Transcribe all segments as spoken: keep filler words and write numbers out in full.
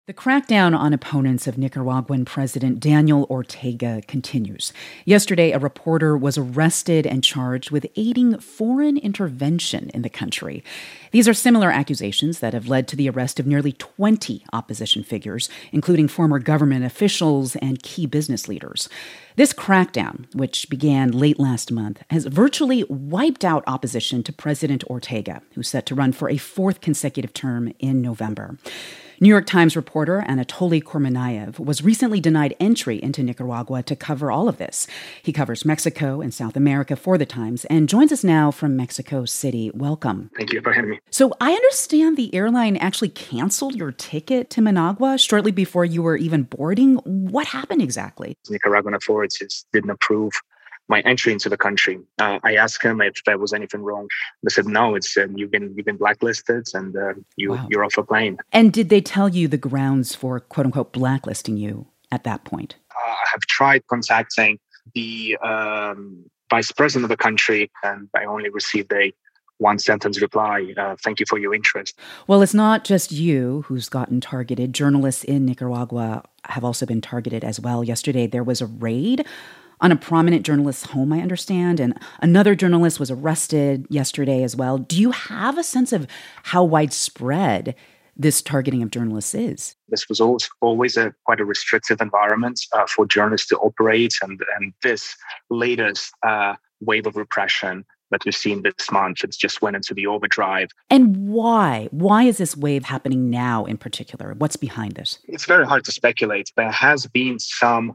The crackdown on opponents of Nicaraguan President Daniel Ortega continues. Yesterday, a reporter was arrested and charged with aiding foreign intervention in the country. These are similar accusations that have led to the arrest of nearly twenty opposition figures, including former government officials and key business leaders. This crackdown, which began late last month, has virtually wiped out opposition to President Ortega, who's set to run for a fourth consecutive term in November. New York Times reporter Anatoly Kurmanayev was recently denied entry into Nicaragua to cover all of this. He covers Mexico and South America for the Times and joins us now from Mexico City. Welcome. Thank you for having me. So I understand the airline actually canceled your ticket to Managua shortly before you were even boarding. What happened exactly? Nicaraguan authorities didn't approve my entry into the country. Uh, I asked him if there was anything wrong. They said, no, it's uh, you've been you've been blacklisted and uh, you, wow. you're off a plane. And did they tell you the grounds for, quote unquote, blacklisting you at that point? Uh, I have tried contacting the um, vice president of the country, and I only received a one-sentence reply. Uh, thank you for your interest. Well, it's not just you who's gotten targeted. Journalists in Nicaragua have also been targeted as well. Yesterday, there was a raid on a prominent journalist's home, I understand, and another journalist was arrested yesterday as well. Do you have a sense of how widespread this targeting of journalists is? This was always, always a quite a restrictive environment uh, for journalists to operate, and, and this latest uh, wave of repression that we've seen this month, it's just went into the overdrive. And why? Why is this wave happening now in particular? What's behind this? It's very hard to speculate. There has been some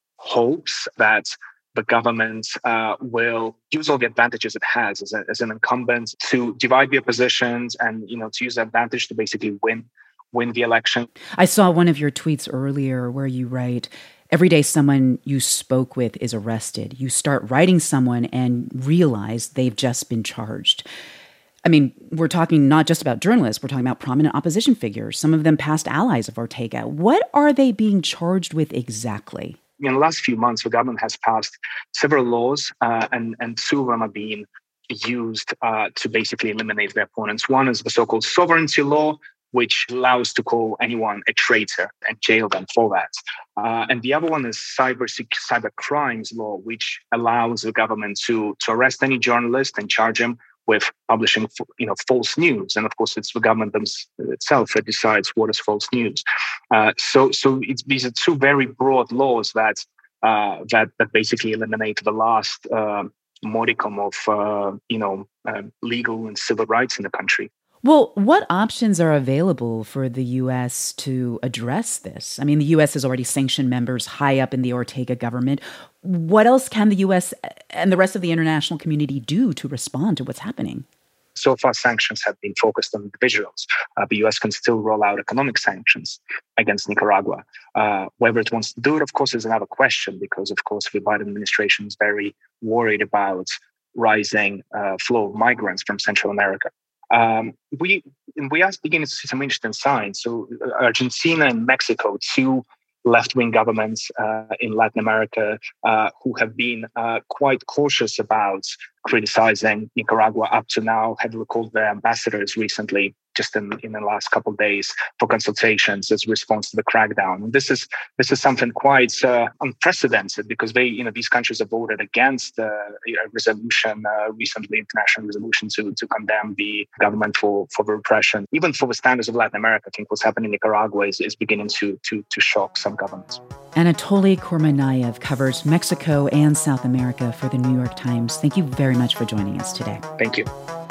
hopes that the government uh, will use all the advantages it has as, a, as an incumbent to divide the oppositions and, you know, to use the advantage to basically win win the election. I saw one of your tweets earlier where you write, every day someone you spoke with is arrested. You start writing someone and realize they've just been charged. I mean, we're talking not just about journalists, we're talking about prominent opposition figures, some of them past allies of Ortega. What are they being charged with exactly? In the last few months, the government has passed several laws, uh, and, and two of them are being used uh, to basically eliminate their opponents. One is the so-called sovereignty law, which allows to call anyone a traitor and jail them for that. Uh, and the other one is cyber cyber crimes law, which allows the government to, to arrest any journalist and charge him with publishing, you know, false news. And of course, it's the government itself that decides what is false news. Uh, so, so it's, these are two very broad laws that uh, that that basically eliminate the last uh, modicum of, uh, you know, uh, legal and civil rights in the country. Well, what options are available for the U S to address this? I mean, the U S has already sanctioned members high up in the Ortega government. What else can the U S and the rest of the international community do to respond to what's happening? So far, sanctions have been focused on individuals. Uh, the U S can still roll out economic sanctions against Nicaragua. Uh, whether it wants to do it, of course, is another question, because, of course, the Biden administration is very worried about rising uh, flow of migrants from Central America. Um, we we are beginning to see some interesting signs. So Argentina and Mexico, two left-wing governments uh, in Latin America uh, who have been uh, quite cautious about criticizing Nicaragua up to now, have recalled their ambassadors recently, just in, in the last couple of days, for consultations as a response to the crackdown. And this is this is something quite uh, unprecedented, because they, you know, these countries have voted against uh, a resolution uh, recently, international resolution to to condemn the government for for the repression. Even for the standards of Latin America, I think what's happening in Nicaragua is, is beginning to to to shock some governments. Anatoly Kurmanayev covers Mexico and South America for the New York Times. Thank you very much for joining us today. Thank you.